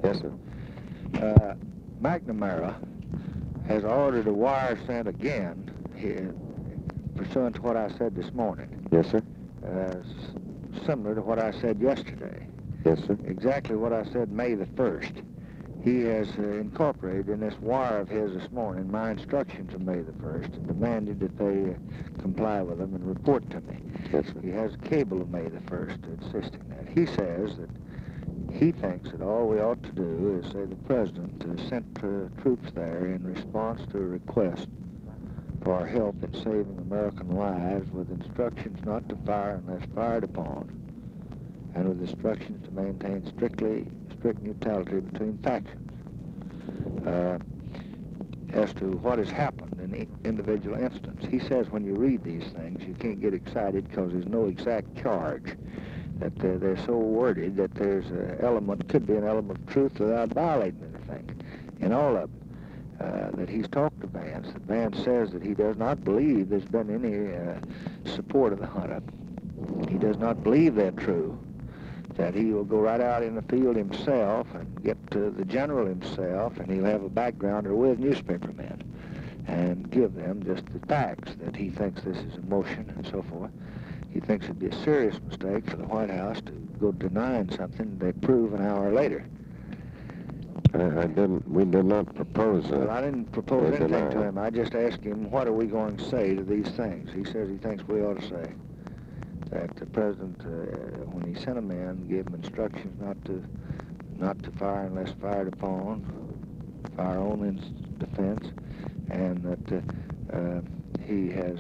Yes, sir. McNamara has ordered a wire sent again, pursuant to what I said this morning. Yes, sir. Similar to what I said yesterday. Yes, sir. Exactly what I said May the 1st. He has incorporated in this wire of his this morning my instructions of May the 1st and demanded that they comply with them and report to me. Yes, sir. He has a cable of May the 1st insisting that. He says that he thinks that all we ought to do is say the president sent troops there in response to a request for help in saving American lives with instructions not to fire unless fired upon, and with instructions to maintain strict neutrality between factions. As to what has happened in the individual instance, he says when you read these things, you can't get excited because there's no exact charge, that they're so worded that there's could be an element of truth without violating anything in all of them. That he's talked to Vance. That Vance says that he does not believe there's been any support of the huntup. He does not believe they're true. That he will go right out in the field himself and get to the general himself, and he'll have a backgrounder with newspapermen and give them just the facts, that he thinks this is a motion and so forth. He thinks it'd be a serious mistake for the White House to go denying something they prove an hour later. We did not propose that. Well, I didn't propose anything to him. I just asked him, what are we going to say to these things? He says he thinks we ought to say that the president, when he sent them in, gave them instructions not to fire unless fired upon, fire only in defense, and that he has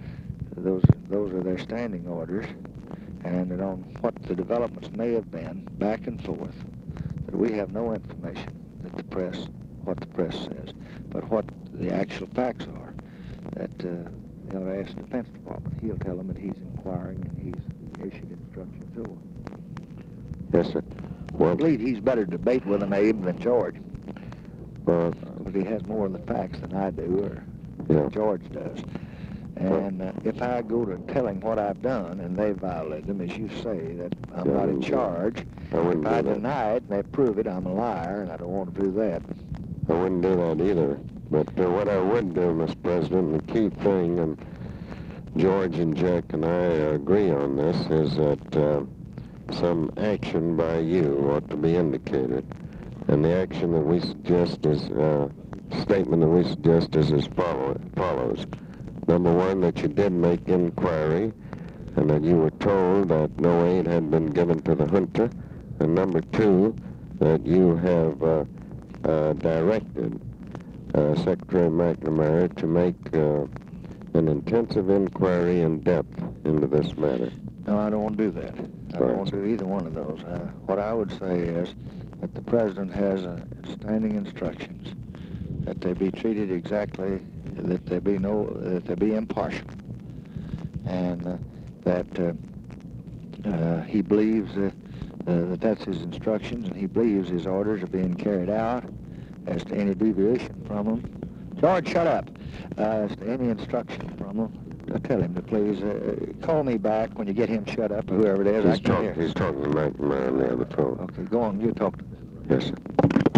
those are their standing orders, and that on what the developments may have been back and forth, that we have no information that what the press says, but what the actual facts are, that they ought to ask the Defense Department. He'll tell them that he's inquiring and he's issued instructions to them. Yes, sir. Well, I believe he's better to debate with an Abe than George. Well, because he has more of the facts than I do, or George does. And if I go to tell him what I've done and they violate them, as you say, that I'm not in charge, if I deny it and they prove it, I'm a liar, and I don't want to do that. I wouldn't do that either. But what I would do, Mr. President, the key thing, and George and Jack and I agree on this, is that some action by you ought to be indicated. And the action that we suggest is, statement that we suggest is as follows. Number one, that you did make inquiry, and that you were told that no aid had been given to the hunter. And number two, that you have directed Secretary McNamara to make an intensive inquiry in depth into this matter. No, I don't want to do that. I don't want to do either one of those. What I would say is that the president has standing instructions that they be treated exactly, that they be impartial, and that he believes that that's his instructions, and he believes his orders are being carried out. As to any deviation from them, George, shut up. As to any instruction from them, tell him to please call me back when you get him shut up, or whoever it is. He's talking to McNamara on the other phone. Okay, go on. You talk to him. Yes, sir.